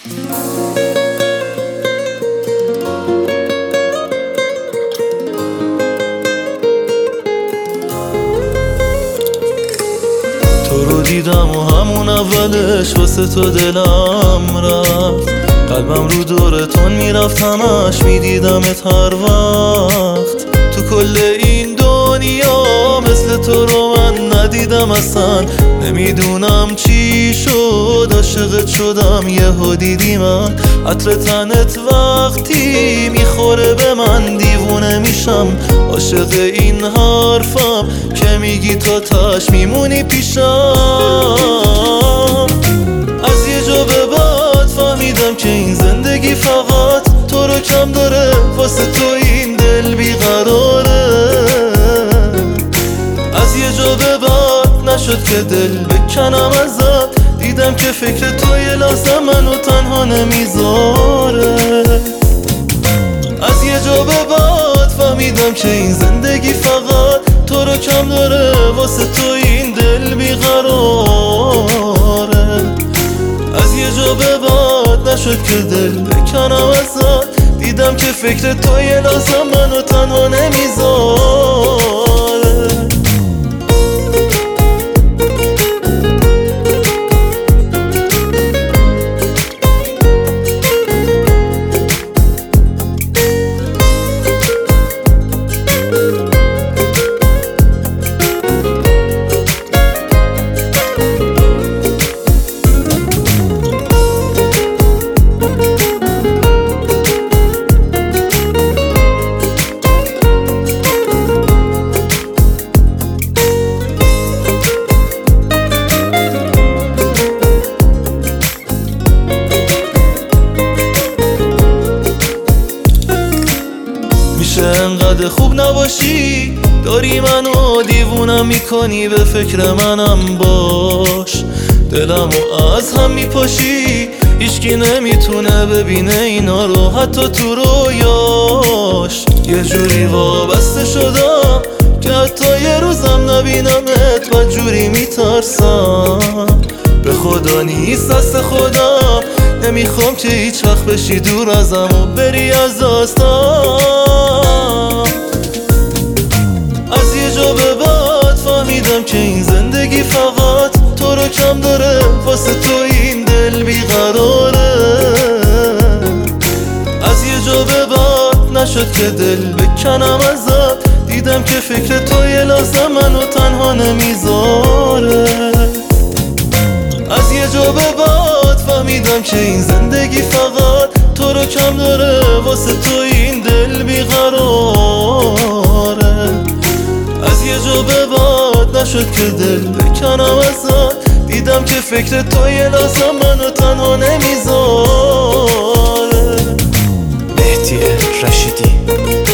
تو رو دیدم و همون اولش واسه تو دلم رفت، قلبم رو دورتون میرفت، همش میدیدمت هر وقت. تو کل این دنیا مثل تو رو من ندیدم اصلا، نمیدونم چی شد عاشقت شدم یهو دیدی من. عطر تنت وقتی میخوره به من دیوونه میشم، عاشق این حرفم که میگی تا تاش میمونی پیشم. از یه جا به بعد فهمیدم که این زندگی فقط تو رو کم داره، واسه تو این دل بیقراره. از یه جا به بعد نشد که دل بکنم ازت، دیدم که فکر تو یه لحظه منو تنها نمیذاره. از یه جا به بعد فهمیدم که این زندگی فقط تو رو کم داره، واسه تو این دل بیقراره. از یه جا به بعد نشد که دل بکنم ازت، دیدم که فکر تو یه لحظه منو تنها نمیذاره. انقدر خوب نباشی، داری منو دیوونم میکنی، به فکر منم باش. دلمو از هم میپاشی، هیچکی نمیتونه ببینه اینا رو حتی تو رویاش. یه جوری وابسته شدم که حتی یه روزم نبینمت و جوری میترسم. به خدا نیست دست خودم، نمیخوام که هیچ وقت بشی دور ازم و بری از دستم. از یه جا به بعد فهمیدم که این زندگی فقط تو رو کم داره، واسه تو این دل بیقراره. از یه جا به بعد نشد که دل بکنم ازت، دیدم که فکر تو یه لحظه منو تنها نمیذاره. از یه جا به بعد فهمیدم که این زندگی فقط تو رو کم داره، واسه تو این دل بیقراره. از یه جا به بعد نشد که دل بکنم ازت، دیدم که فکر تو یه لحظه منو تنها نمیذاره. مهدی رشیدی.